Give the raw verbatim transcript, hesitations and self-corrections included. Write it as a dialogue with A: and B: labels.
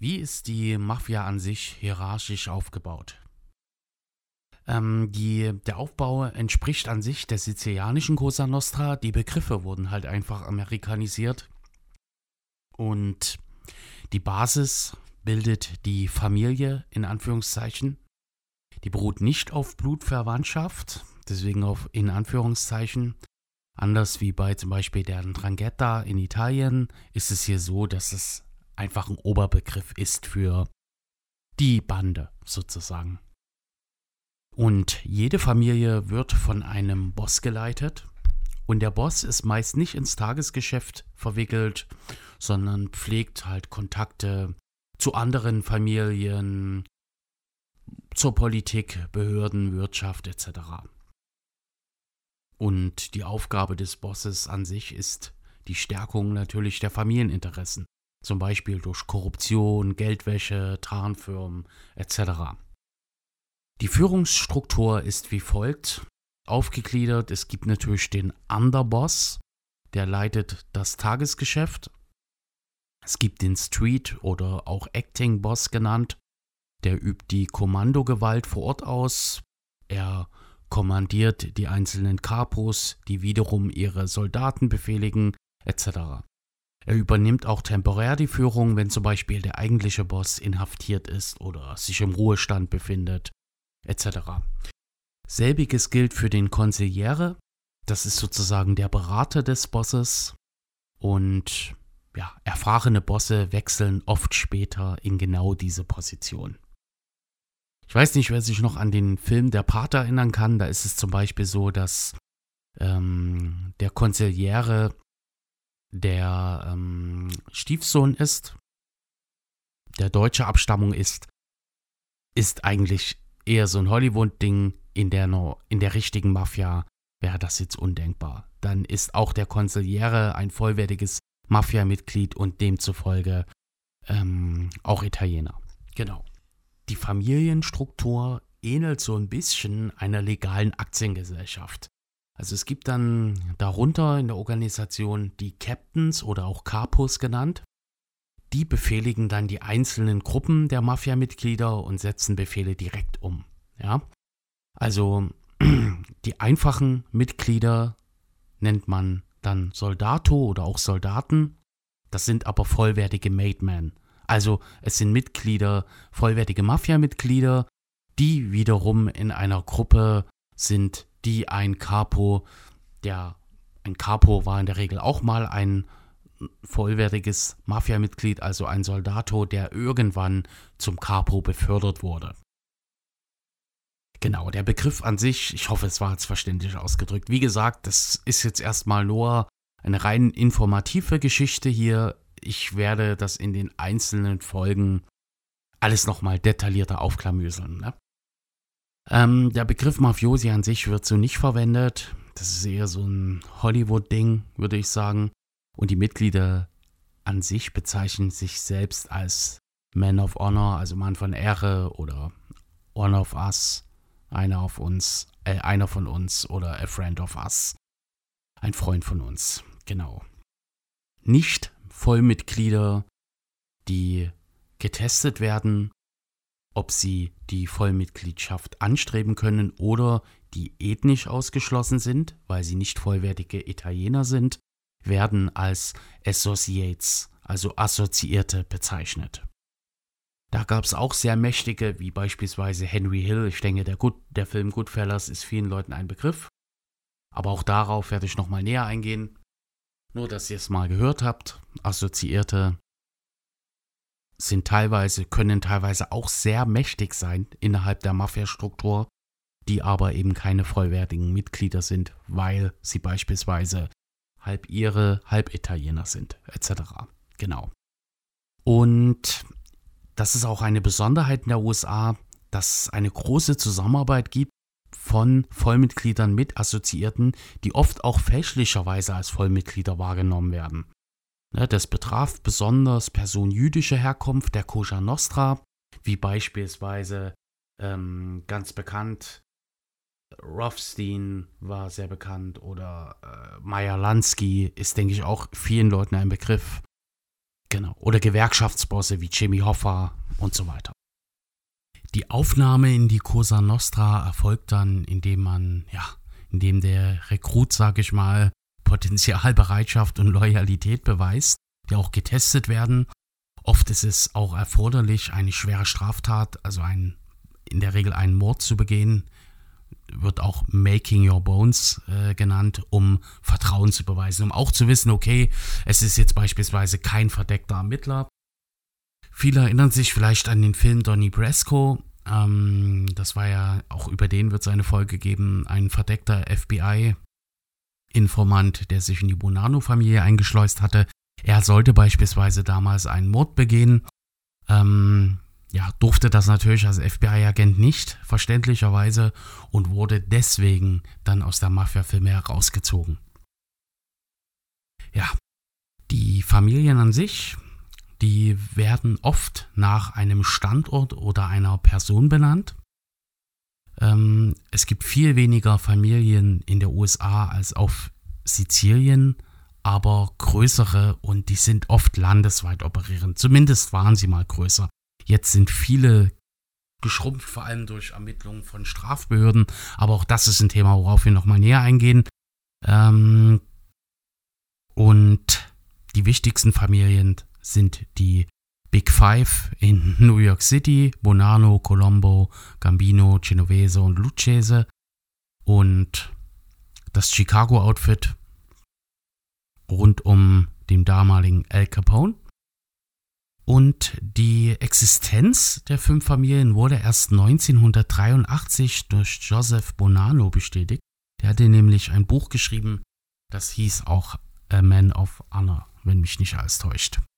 A: Wie ist die Mafia an sich hierarchisch aufgebaut? Ähm, die, der Aufbau entspricht an sich der sizilianischen Cosa Nostra. Die Begriffe wurden halt einfach amerikanisiert. Und die Basis bildet die Familie, in Anführungszeichen. Die beruht nicht auf Blutverwandtschaft, deswegen auf in Anführungszeichen. Anders wie bei zum Beispiel der 'Ndrangheta in Italien ist es hier so, dass es einfach ein Oberbegriff ist für die Bande sozusagen. Und jede Familie wird von einem Boss geleitet. Und der Boss ist meist nicht ins Tagesgeschäft verwickelt, sondern pflegt halt Kontakte zu anderen Familien, zur Politik, Behörden, Wirtschaft et cetera. Und die Aufgabe des Bosses an sich ist die Stärkung natürlich der Familieninteressen, zum Beispiel durch Korruption, Geldwäsche, Tarnfirmen et cetera. Die Führungsstruktur ist wie folgt aufgegliedert. Es gibt natürlich den Underboss, der leitet das Tagesgeschäft. Es gibt den Street- oder auch Acting-Boss genannt, der übt die Kommandogewalt vor Ort aus. Er kommandiert die einzelnen Capos, die wiederum ihre Soldaten befehligen, et cetera. Er übernimmt auch temporär die Führung, wenn zum Beispiel der eigentliche Boss inhaftiert ist oder sich im Ruhestand befindet, et cetera. Selbiges gilt für den Consigliere, das ist sozusagen der Berater des Bosses, und ja, erfahrene Bosse wechseln oft später in genau diese Position. Ich weiß nicht, wer sich noch an den Film Der Pate erinnern kann. Da ist es zum Beispiel so, dass ähm, der Consigliere der ähm, Stiefsohn ist, der deutsche Abstammung ist, ist eigentlich eher so ein Hollywood-Ding. In der, in der richtigen Mafia wäre das jetzt undenkbar. Dann ist auch der Consigliere ein vollwertiges Mafia-Mitglied und demzufolge ähm, auch Italiener. Genau. Die Familienstruktur ähnelt so ein bisschen einer legalen Aktiengesellschaft. Also es gibt dann darunter in der Organisation die Captains oder auch Capos genannt. Die befehligen dann die einzelnen Gruppen der Mafia-Mitglieder und setzen Befehle direkt um. Ja? Also die einfachen Mitglieder nennt man dann Soldato oder auch Soldaten. Das sind aber vollwertige Made Men. Also es sind Mitglieder, vollwertige Mafia-Mitglieder, die wiederum in einer Gruppe sind, die ein Capo, der ein Capo war in der Regel auch mal ein vollwertiges Mafia-Mitglied, also ein Soldato, der irgendwann zum Capo befördert wurde. Genau, der Begriff an sich, ich hoffe, es war jetzt verständlich ausgedrückt. Wie gesagt, das ist jetzt erstmal nur eine rein informative Geschichte hier. Ich werde das in den einzelnen Folgen alles nochmal detaillierter aufklamüseln. Ne? Ähm, der Begriff Mafiosi an sich wird so nicht verwendet. Das ist eher so ein Hollywood-Ding, würde ich sagen. Und die Mitglieder an sich bezeichnen sich selbst als Men of Honor, also Mann von Ehre oder One of Us. Einer auf uns, äh, einer von uns oder a friend of us. Ein Freund von uns, genau. Nicht Vollmitglieder, die getestet werden, ob sie die Vollmitgliedschaft anstreben können oder die ethnisch ausgeschlossen sind, weil sie nicht vollwertige Italiener sind, werden als Associates, also Assoziierte bezeichnet. Da gab es auch sehr mächtige, wie beispielsweise Henry Hill. Ich denke, der, Good, der Film Goodfellas ist vielen Leuten ein Begriff. Aber auch darauf werde ich nochmal näher eingehen. Nur, dass ihr es mal gehört habt. Assoziierte sind teilweise, können teilweise auch sehr mächtig sein innerhalb der Mafia-Struktur, die aber eben keine vollwertigen Mitglieder sind, weil sie beispielsweise halb Ire, halb Italiener sind, et cetera. Genau. Und das ist auch eine Besonderheit in der U S A, dass es eine große Zusammenarbeit gibt von Vollmitgliedern mit Assoziierten, die oft auch fälschlicherweise als Vollmitglieder wahrgenommen werden. Das betraf besonders Personen jüdischer Herkunft der Cosa Nostra, wie beispielsweise ähm, ganz bekannt, Rothstein war sehr bekannt oder äh, Meyer Lansky ist, denke ich, auch vielen Leuten ein Begriff. Genau. Oder Gewerkschaftsbosse wie Jimmy Hoffa und so weiter. Die Aufnahme in die Cosa Nostra erfolgt dann, indem man, ja, indem der Rekrut, sag ich mal, Potenzial, Bereitschaft und Loyalität beweist, die auch getestet werden. Oft ist es auch erforderlich, eine schwere Straftat, also ein, in der Regel einen Mord zu begehen, wird auch Making Your Bones äh, genannt, um Vertrauen zu beweisen, um auch zu wissen, okay, es ist jetzt beispielsweise kein verdeckter Ermittler. Viele erinnern sich vielleicht an den Film Donnie Brasco. Ähm, das war ja, auch über den wird es eine Folge geben, ein verdeckter F B I-Informant, der sich in die Bonanno-Familie eingeschleust hatte. Er sollte beispielsweise damals einen Mord begehen. Ähm, ja, durfte das natürlich als F B I-Agent nicht, verständlicherweise, und wurde deswegen dann aus der Mafia-Filme herausgezogen. Ja, die Familien an sich, die werden oft nach einem Standort oder einer Person benannt. Ähm, es gibt viel weniger Familien in der U S A als auf Sizilien, aber größere, und die sind oft landesweit operierend. Zumindest waren sie mal größer. Jetzt sind viele geschrumpft, vor allem durch Ermittlungen von Strafbehörden, aber auch das ist ein Thema, worauf wir nochmal näher eingehen. Ähm, und die wichtigsten Familien sind die Big Five in New York City: Bonanno, Colombo, Gambino, Genovese und Lucchese, und das Chicago-Outfit rund um den damaligen Al Capone. Und die Existenz der fünf Familien wurde erst neunzehnhundertdreiundachtzig durch Joseph Bonanno bestätigt. Der hatte nämlich ein Buch geschrieben, das hieß auch A Man of Honor, wenn mich nicht alles täuscht.